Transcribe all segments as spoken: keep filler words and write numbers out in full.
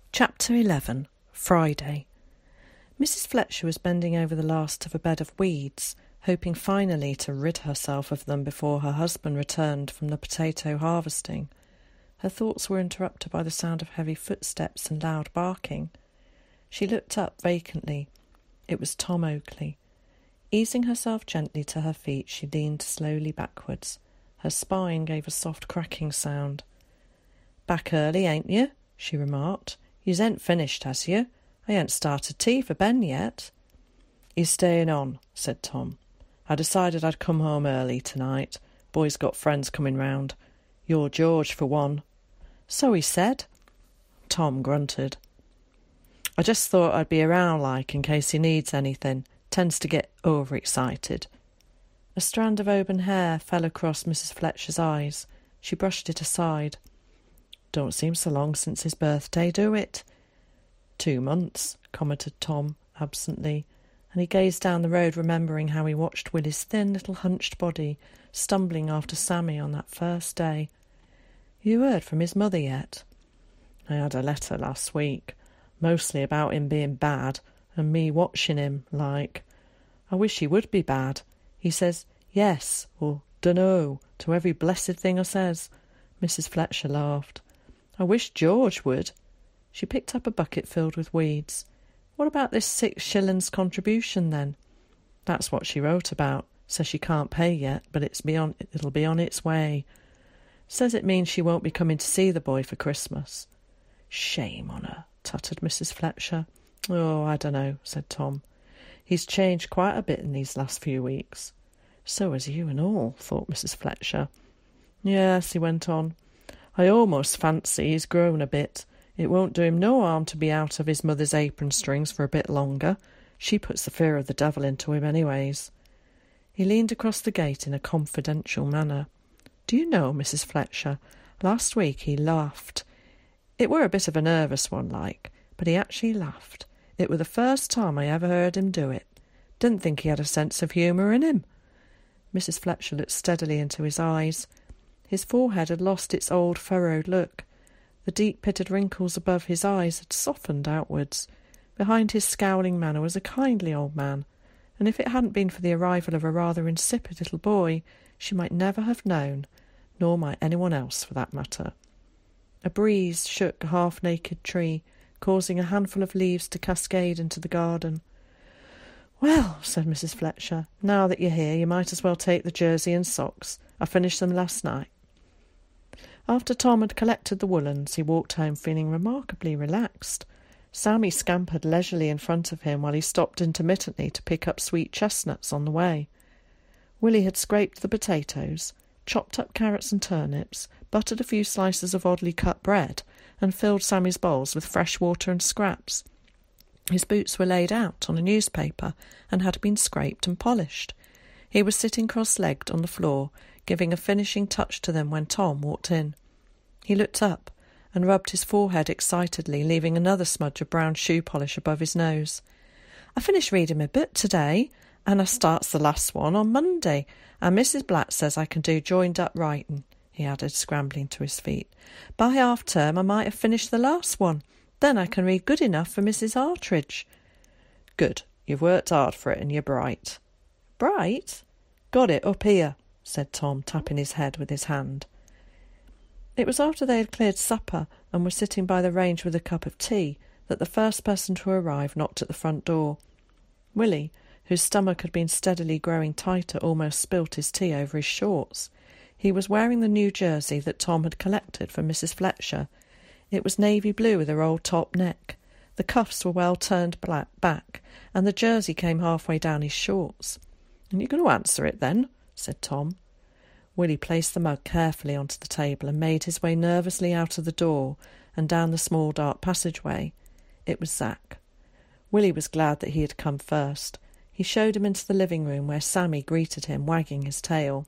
Chapter eleven. Friday. Missus Fletcher was bending over the last of a bed of weeds, hoping finally to rid herself of them before her husband returned from the potato harvesting. Her thoughts were interrupted by the sound of heavy footsteps and loud barking. She looked up vacantly. It was Tom Oakley. Easing herself gently to her feet, she leaned slowly backwards. Her spine gave a soft cracking sound. "Back early, ain't you?" she remarked. "Yous ain't finished, has you? I ain't started tea for Ben yet." "He's staying on," said Tom. "I decided I'd come home early tonight. Boy's got friends coming round. Your George, for one." "So he said." Tom grunted. "I just thought I'd be around, like, in case he needs anything. Tends to get overexcited." A strand of auburn hair fell across Missus Fletcher's eyes. She brushed it aside. "Don't seem so long since his birthday, do it?" "Two months," commented Tom absently, and he gazed down the road, remembering how he watched Willie's thin little hunched body stumbling after Sammy on that first day. "You heard from his mother yet?" "I had a letter last week, mostly about him being bad, and me watching him, like. I wish he would be bad. He says yes or dunno to every blessed thing I says." Missus Fletcher laughed. "I wish George would." She picked up a bucket filled with weeds. "What about this six shillings contribution, then?" "That's what she wrote about. Says she can't pay yet, but it's be on, it'll be on its way. Says it means she won't be coming to see the boy for Christmas." "Shame on her," tutted Missus Fletcher. "Oh, I dunno," said Tom. "He's changed quite a bit in these last few weeks." "So has you and all," thought Missus Fletcher. "Yes," he went on. "I almost fancy he's grown a bit. It won't do him no harm to be out of his mother's apron strings for a bit longer. She puts the fear of the devil into him anyways." He leaned across the gate in a confidential manner. "Do you know, Missus Fletcher, last week he laughed. It were a bit of a nervous one, like, but he actually laughed. It were the first time I ever heard him do it. Didn't think he had a sense of humour in him." Missus Fletcher looked steadily into his eyes. His forehead had lost its old furrowed look. The deep-pitted wrinkles above his eyes had softened outwards. Behind his scowling manner was a kindly old man, and if it hadn't been for the arrival of a rather insipid little boy, she might never have known, nor might anyone else for that matter. A breeze shook a half-naked tree, causing a handful of leaves to cascade into the garden. "Well," said Missus Fletcher, "now that you're here, you might as well take the jersey and socks. I finished them last night." After Tom had collected the woollens, he walked home feeling remarkably relaxed. Sammy scampered leisurely in front of him while he stopped intermittently to pick up sweet chestnuts on the way. Willie had scraped the potatoes, chopped up carrots and turnips, buttered a few slices of oddly cut bread, and filled Sammy's bowls with fresh water and scraps. His boots were laid out on a newspaper and had been scraped and polished. He was sitting cross-legged on the floor, giving a finishing touch to them when Tom walked in. He looked up and rubbed his forehead excitedly, leaving another smudge of brown shoe polish above his nose. "I finished reading my book today, and I starts the last one on Monday, and Missus Black says I can do joined-up writing," he added, scrambling to his feet. "By half-term I might have finished the last one. Then I can read good enough for Missus Artridge." "Good. You've worked hard for it, and you're bright." "Bright? Got it up here," said Tom, tapping his head with his hand. It was after they had cleared supper and were sitting by the range with a cup of tea that the first person to arrive knocked at the front door. Willie, whose stomach had been steadily growing tighter, almost spilt his tea over his shorts. He was wearing the new jersey that Tom had collected for Missus Fletcher. It was navy blue with a rolled top neck. The cuffs were well turned black back, and the jersey came halfway down his shorts. "And you're going to answer it, then?" said Tom. Willie placed the mug carefully onto the table and made his way nervously out of the door and down the small dark passageway. It was Zack. Willie was glad that he had come first. He showed him into the living room where Sammy greeted him, wagging his tail.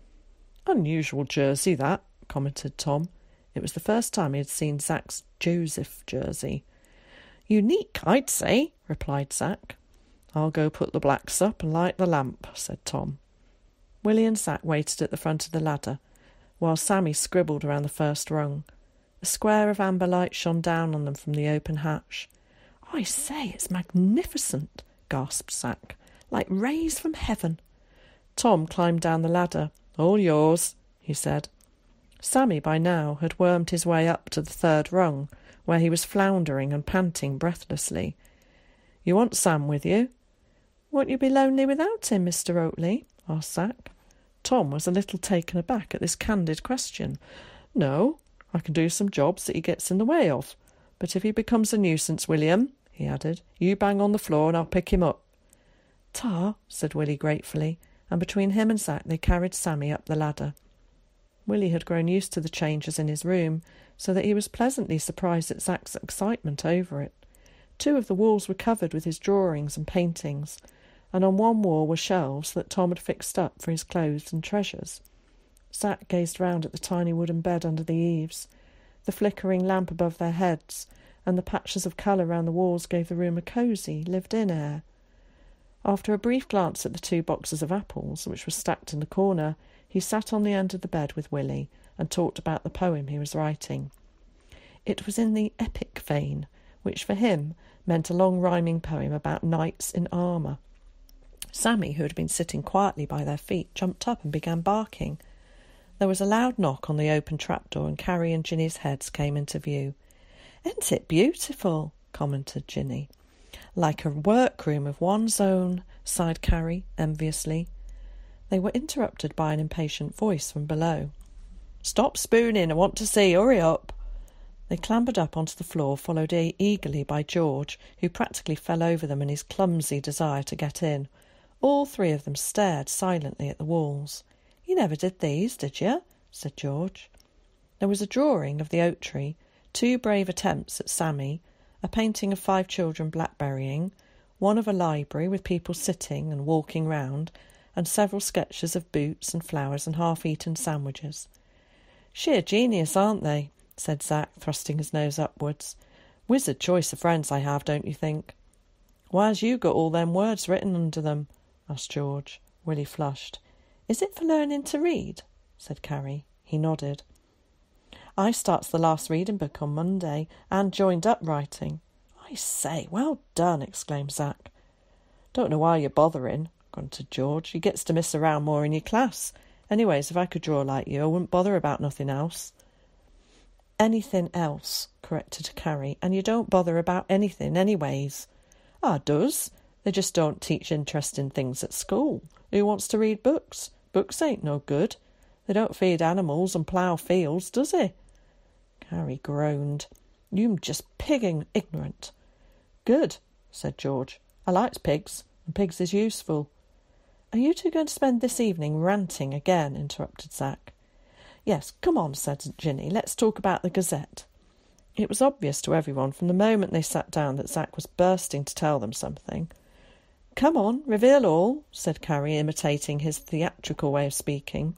"Unusual jersey, that," commented Tom. It was the first time he had seen Zack's Joseph jersey. "Unique, I'd say," replied Zack. "I'll go put the blacks up and light the lamp," said Tom. Willie and Zack waited at the front of the ladder, while Sammy scribbled around the first rung. A square of amber light shone down on them from the open hatch. "I say, it's magnificent," gasped Zack. "Like rays from heaven." Tom climbed down the ladder. "All yours," he said. Sammy, by now, had wormed his way up to the third rung, where he was floundering and panting breathlessly. "You want Sam with you?" "Won't you be lonely without him, Mister Oatley?" asked Zack. Tom was a little taken aback at this candid question. "No, I can do some jobs that he gets in the way of. But if he becomes a nuisance, William," he added, "you bang on the floor and I'll pick him up." "Ta," said Willie gratefully, and between him and Zack they carried Sammy up the ladder. Willie had grown used to the changes in his room, so that he was pleasantly surprised at Zack's excitement over it. Two of the walls were covered with his drawings and paintings, and on one wall were shelves that Tom had fixed up for his clothes and treasures. Zack gazed round at the tiny wooden bed under the eaves. The flickering lamp above their heads and the patches of colour round the walls gave the room a cosy, lived-in air. After a brief glance at the two boxes of apples, which were stacked in the corner, he sat on the end of the bed with Willie and talked about the poem he was writing. It was in the epic vein, which for him meant a long rhyming poem about knights in armour. Sammy, who had been sitting quietly by their feet, jumped up and began barking. There was a loud knock on the open trapdoor, and Carrie and Ginny's heads came into view. "Isn't it beautiful?" commented Ginny. "Like a workroom of one's own," sighed Carrie enviously. They were interrupted by an impatient voice from below. "Stop spooning, I want to see, hurry up." They clambered up onto the floor, followed e- eagerly by George, who practically fell over them in his clumsy desire to get in. All three of them stared silently at the walls. "You never did these, did you?" said George. There was a drawing of the oak tree, two brave attempts at Sammy, a painting of five children blackberrying, one of a library with people sitting and walking round, and several sketches of boots and flowers and half-eaten sandwiches. "Sheer genius, aren't they?" said Zack, thrusting his nose upwards. "Wizard choice of friends I have, don't you think?" "Why's you got all them words written under them?" asked George. Willie flushed. "Is it for learning to read?" said Carrie. He nodded. "I starts the last reading book on Monday, and joined up writing." "I say, well done!" exclaimed Zack. "Don't know why you're bothering," grunted George. "You gets to miss around more in your class. Anyways, if I could draw like you, I wouldn't bother about nothing else." "Anything else," corrected Carrie, "and you don't bother about anything anyways." "I does. They just don't teach interesting things at school. Who wants to read books? Books ain't no good. They don't feed animals and plough fields, does he?" Carrie groaned. "You'm just pigging ignorant." "Good," said George. "I likes pigs, and pigs is useful." "Are you two going to spend this evening ranting again?" interrupted Zack. "Yes, come on," said Ginny. "Let's talk about the Gazette." It was obvious to everyone from the moment they sat down that Zack was bursting to tell them something. "Come on, reveal all," said Carrie, imitating his theatrical way of speaking.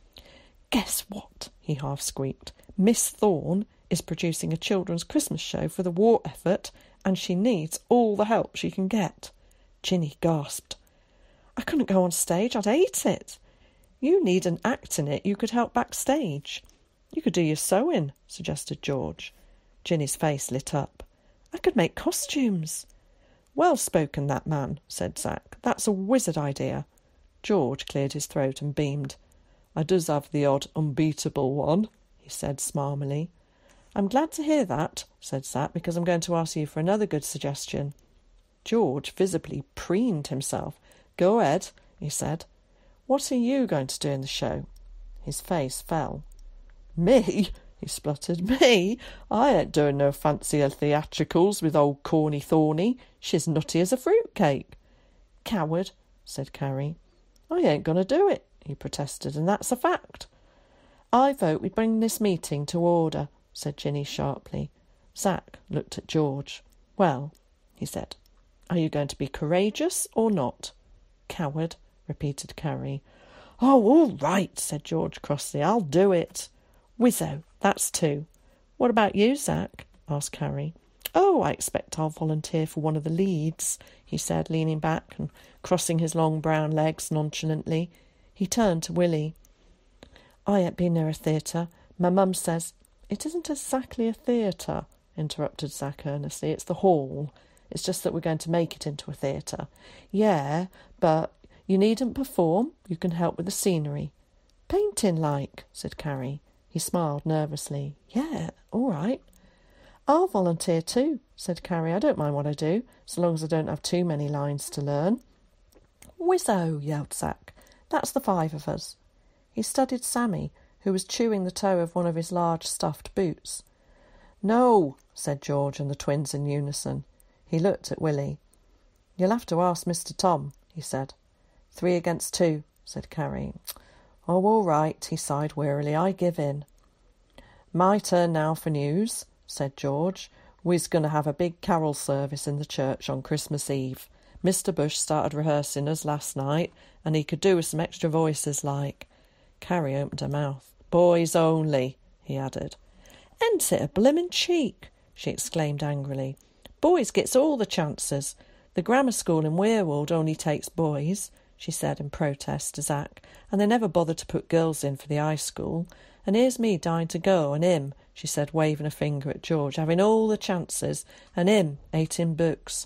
"Guess what?" he half squeaked. "Miss Thorne is producing a children's Christmas show for the war effort, and she needs all the help she can get." Ginny gasped. "I couldn't go on stage. I'd hate it." "You needn't act in it. You could help backstage." "You could do your sewing," suggested George. Ginny's face lit up. "I could make costumes." "Well spoken, that man," said Zack. "That's a wizard idea." George cleared his throat and beamed. "I does have the odd unbeatable one," he said smarmily. "I'm glad to hear that," said Zack, "because I'm going to ask you for another good suggestion." George visibly preened himself. "Go ahead," he said. "What are you going to do in the show?" His face fell. "Me?" he spluttered. "Me? I ain't doing no fancier theatricals with old Corny Thorny. She's nutty as a fruitcake." "Coward," said Carrie. "I ain't going to do it," he protested, "and that's a fact." "I vote we bring this meeting to order," said Ginny sharply. Zack looked at George. "Well," he said, "are you going to be courageous or not?" "Coward," repeated Carrie. "Oh, all right," said George crossly. "I'll do it." "Wizzo, that's two." "What about you, Zack?" asked Carrie. "Oh, I expect I'll volunteer for one of the leads," he said, leaning back and crossing his long brown legs nonchalantly. He turned to Willie. "I ain't been near a theatre. My mum says..." It isn't exactly a theatre, interrupted Zack earnestly. It's the hall. It's just that we're going to make it into a theatre. Yeah, but you needn't perform. You can help with the scenery. Painting, like, said Carrie. He smiled nervously. Yeah, all right. I'll volunteer too, said Carrie. I don't mind what I do, so long as I don't have too many lines to learn. Whizzo, yelled Zack. That's the five of us. He studied Sammy, who was chewing the toe of one of his large stuffed boots. No, said George and the twins in unison. He looked at Willie. You'll have to ask Mister Tom, he said. Three against two, said Carrie. Oh, all right, he sighed wearily. I give in. My turn now for news, said George. We's going to have a big carol service in the church on Christmas Eve. Mister Bush started rehearsing us last night, and he could do with some extra voices like. Carrie opened her mouth. Boys only, he added. Ain't it a blimmin' cheek, she exclaimed angrily. Boys gets all the chances. The grammar school in Weirwold only takes boys, she said in protest to Zack, and they never bothered to put girls in for the high school. And here's me dying to go, and him, she said, waving a finger at George, having all the chances, and him hating books.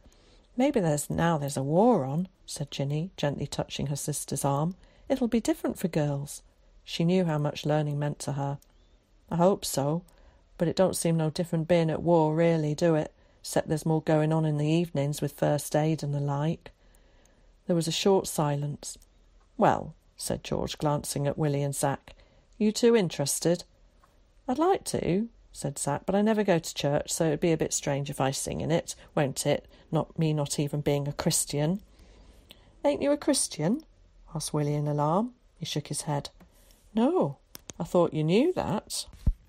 Maybe there's now there's a war on, said Ginny, gently touching her sister's arm. It'll be different for girls. She knew how much learning meant to her. I hope so, but it don't seem no different being at war, really, do it? Except there's more going on in the evenings with first aid and the like. There was a short silence. Well, said George, glancing at Willie and Zack, you two interested? I'd like to, said Zack, but I never go to church, so it'd be a bit strange if I sing in it, won't it? Not me not even being a Christian. Ain't you a Christian? Asked Willie in alarm. He shook his head. No, I thought you knew that.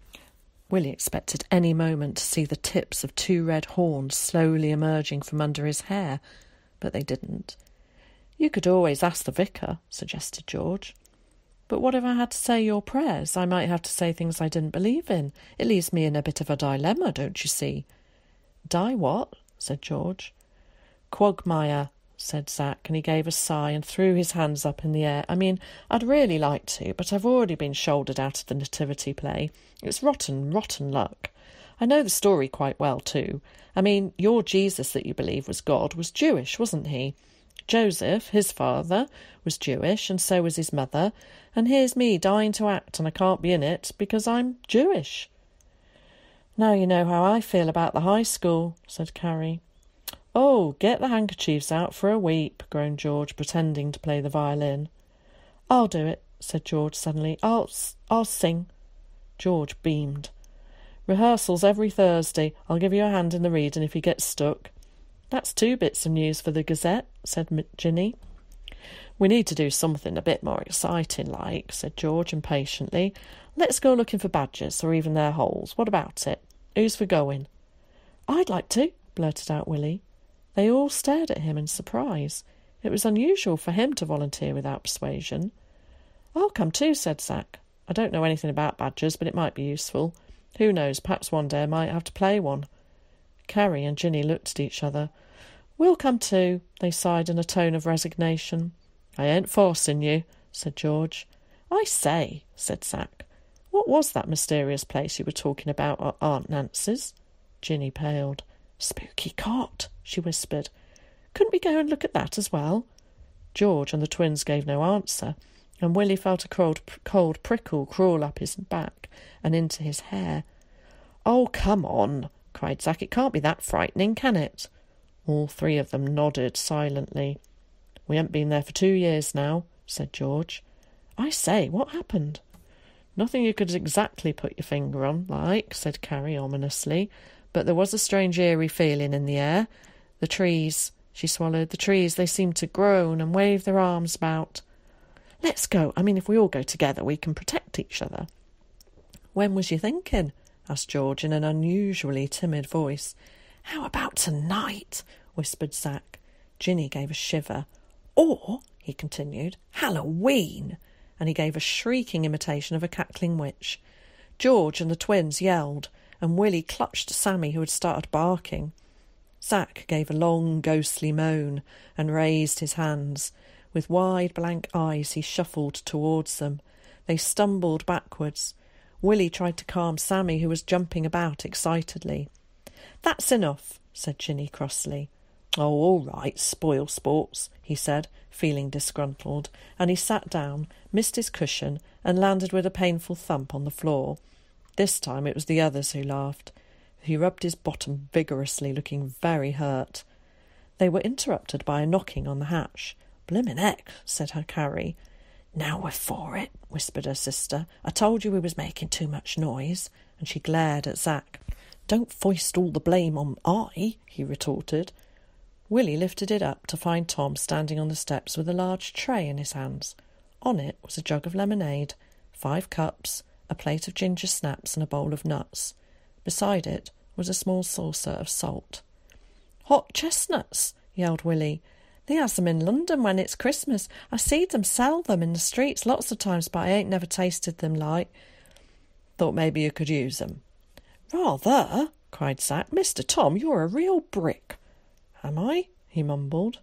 Willie expected any moment to see the tips of two red horns slowly emerging from under his hair, but they didn't. You could always ask the vicar, suggested George. But what if I had to say your prayers? I might have to say things I didn't believe in. It leaves me in a bit of a dilemma, don't you see? Die what? Said George. Quagmire, said Zack, and he gave a sigh and threw his hands up in the air. I mean, I'd really like to, but I've already been shouldered out of the nativity play. It's rotten, rotten luck. I know the story quite well, too. I mean, your Jesus that you believe was God was Jewish, wasn't he? Joseph, his father, was Jewish, and so was his mother, and here's me dying to act, and I can't be in it because I'm Jewish. Now you know how I feel about the high school, said Carrie. Oh, get the handkerchiefs out for a weep, groaned George, pretending to play the violin. I'll do it, said George suddenly. I'll, I'll sing. George beamed. Rehearsals every Thursday. I'll give you a hand in the reading if you get stuck. That's two bits of news for the Gazette, said Ginny. We need to do something a bit more exciting, like, said George impatiently. Let's go looking for badgers, or even their holes. What about it? Who's for going? I'd like to, blurted out Willie. They all stared at him in surprise. It was unusual for him to volunteer without persuasion. I'll come too, said Zack. I don't know anything about badgers, but it might be useful. Who knows, perhaps one day I might have to play one. Carrie and Ginny looked at each other. We'll come too, they sighed in a tone of resignation. I ain't forcing you, said George. I say, said Zack, what was that mysterious place you were talking about at Aunt Nancy's? Ginny paled. Spooky cot, she whispered. Couldn't we go and look at that as well? George and the twins gave no answer, and Willie felt a cold, cold prickle crawl up his back and into his hair. Oh, come on, cried Zack. It can't be that frightening, can it? All three of them nodded silently. We haven't been there for two years now, said George. I say, what happened? Nothing you could exactly put your finger on, like, said Carrie ominously, but there was a strange eerie feeling in the air. The trees, she swallowed, the trees, they seemed to groan and wave their arms about. Let's go. I mean, if we all go together, we can protect each other. When was you thinking? Asked George in an unusually timid voice. How about tonight? Whispered Zack. Ginny gave a shiver. Or, he continued, Halloween. And he gave a shrieking imitation of a cackling witch. George and the twins yelled, and Willie clutched Sammy, who had started barking. Zack gave a long, ghostly moan and raised his hands. With wide, blank eyes he shuffled towards them. They stumbled backwards. Willie tried to calm Sammy, who was jumping about excitedly. "That's enough," said Ginny crossly. "Oh, all right, spoil sports," he said, feeling disgruntled, and he sat down, missed his cushion, and landed with a painful thump on the floor. This time it was the others who laughed. He rubbed his bottom vigorously, looking very hurt. They were interrupted by a knocking on the hatch. "Blimmin' heck," said her Carrie. "Now we're for it," whispered her sister. "I told you we was making too much noise," and she glared at Zack. "Don't foist all the blame on I," he retorted. Willie lifted it up to find Tom standing on the steps with a large tray in his hands. On it was a jug of lemonade, five cups, a plate of ginger snaps and a bowl of nuts. Beside it was a small saucer of salt. "Hot chestnuts," yelled Willie. "They has them in London when it's Christmas. I seed them sell them in the streets lots of times, but I ain't never tasted them like." "Thought maybe you could use them." "Rather," cried Zack. "Mister Tom, you're a real brick." "Am I?" he mumbled.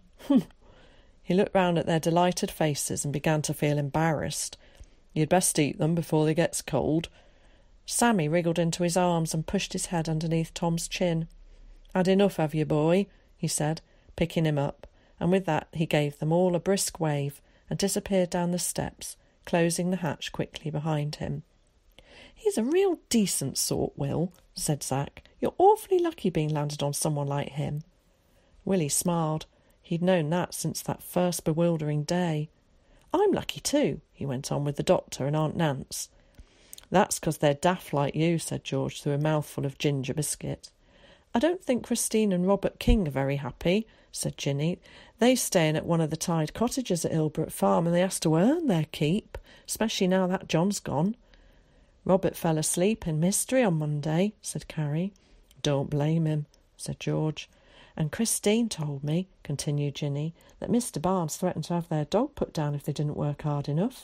He looked round at their delighted faces and began to feel embarrassed. "You'd best eat them before they gets cold." Sammy wriggled into his arms and pushed his head underneath Tom's chin. "Had enough, have you, boy?" he said, picking him up, and with that he gave them all a brisk wave and disappeared down the steps, closing the hatch quickly behind him. "He's a real decent sort, Will," said Zack. "You're awfully lucky being landed on someone like him." Willie smiled. He'd known that since that first bewildering day. "I'm lucky too," he went on, "with the doctor and Aunt Nance." "That's because they're daft like you," said George through a mouthful of ginger biscuit. "I don't think Christine and Robert King are very happy," said Ginny. "They're staying at one of the tied cottages at Ilbrook Farm, and they has to earn their keep, especially now that John's gone." "Robert fell asleep in mystery on Monday," said Carrie. "Don't blame him," said George. "And Christine told me," continued Ginny, "that Mister Barnes threatened to have their dog put down if they didn't work hard enough."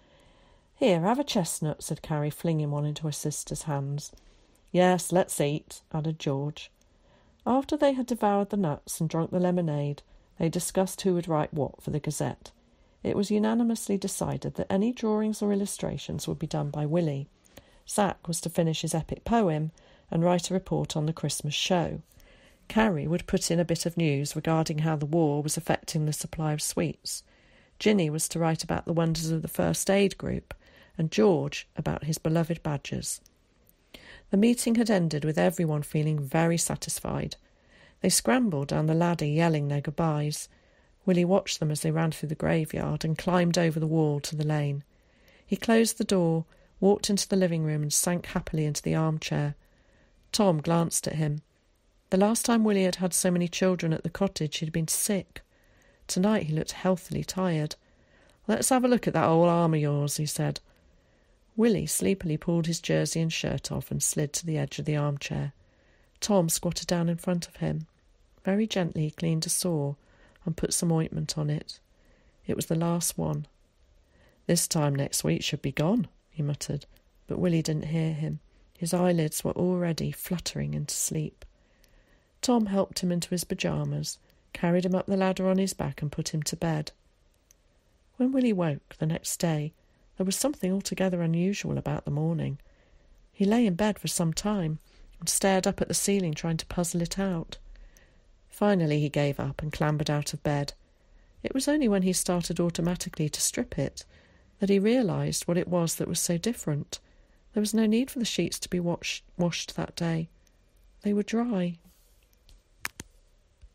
"Here, have a chestnut," said Carrie, flinging one into her sister's hands. "Yes, let's eat," added George. After they had devoured the nuts and drunk the lemonade, they discussed who would write what for the Gazette. It was unanimously decided that any drawings or illustrations would be done by Willie. Zack was to finish his epic poem and write a report on the Christmas show. Carrie would put in a bit of news regarding how the war was affecting the supply of sweets. Ginny was to write about the wonders of the first aid group, and George about his beloved badgers. The meeting had ended with everyone feeling very satisfied. They scrambled down the ladder yelling their goodbyes. Willie watched them as they ran through the graveyard and climbed over the wall to the lane. He closed the door, walked into the living room and sank happily into the armchair. Tom glanced at him. The last time Willie had had so many children at the cottage he had been sick. Tonight he looked healthily tired. "Let's have a look at that old arm of yours," he said. Willie sleepily pulled his jersey and shirt off and slid to the edge of the armchair. Tom squatted down in front of him. Very gently he cleaned a sore and put some ointment on it. It was the last one. "This time next week should be gone," he muttered, but Willie didn't hear him. His eyelids were already fluttering into sleep. Tom helped him into his pyjamas, carried him up the ladder on his back and put him to bed. When Willie woke the next day, there was something altogether unusual about the morning. He lay in bed for some time and stared up at the ceiling, trying to puzzle it out. Finally he gave up and clambered out of bed. It was only when he started automatically to strip it that he realised what it was that was so different. There was no need for the sheets to be wash- washed that day. They were dry.